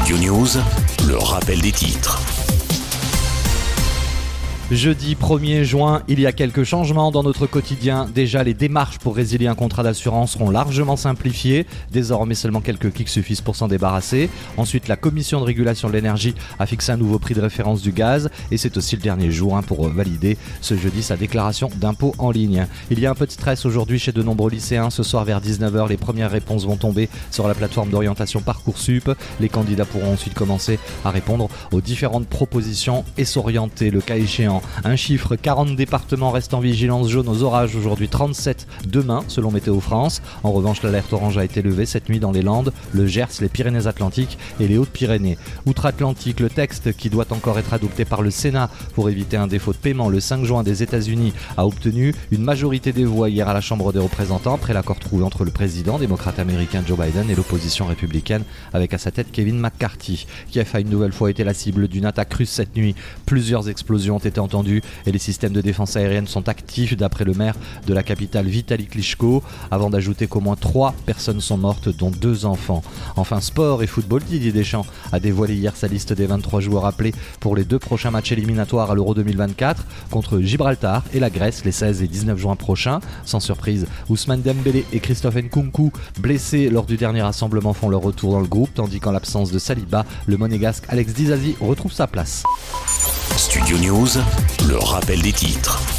Studio News, le rappel des titres. Jeudi 1er juin, il y a quelques changements dans notre quotidien. Déjà, les démarches pour résilier un contrat d'assurance seront largement simplifiées. Désormais, seulement quelques clics suffisent pour s'en débarrasser. Ensuite, la Commission de régulation de l'énergie a fixé un nouveau prix de référence du gaz. Et c'est aussi le dernier jour pour valider ce jeudi sa déclaration d'impôt en ligne. Il y a un peu de stress aujourd'hui chez de nombreux lycéens. Ce soir, vers 19h, les premières réponses vont tomber sur la plateforme d'orientation Parcoursup. Les candidats pourront ensuite commencer à répondre aux différentes propositions et s'orienter le cas échéant. Un chiffre, 40 départements restent en vigilance jaune aux orages aujourd'hui, 37 demain selon Météo France. En revanche, l'alerte orange a été levée cette nuit dans les Landes, le Gers, les Pyrénées-Atlantiques et les Hautes-Pyrénées. Outre-Atlantique, le texte qui doit encore être adopté par le Sénat pour éviter un défaut de paiement le 5 juin des États-Unis a obtenu une majorité des voix hier à la Chambre des représentants après l'accord trouvé entre le président démocrate américain Joe Biden et l'opposition républicaine avec à sa tête Kevin McCarthy. Kiev a une nouvelle fois été la cible d'une attaque russe cette nuit. Plusieurs explosions ont été entendues et les systèmes de défense aérienne sont actifs d'après le maire de la capitale Vitali Klitschko, avant d'ajouter qu'au moins 3 personnes sont mortes dont 2 enfants. Enfin, sport et football, Didier Deschamps a dévoilé hier sa liste des 23 joueurs appelés pour les 2 prochains matchs éliminatoires à l'Euro 2024 contre Gibraltar et la Grèce les 16 et 19 juin prochains. Sans surprise, Ousmane Dembélé et Christophe Nkunku, blessés lors du dernier rassemblement, font leur retour dans le groupe, tandis qu'en l'absence de Saliba, le monégasque Alex Disasi retrouve sa place. Studio News, le rappel des titres.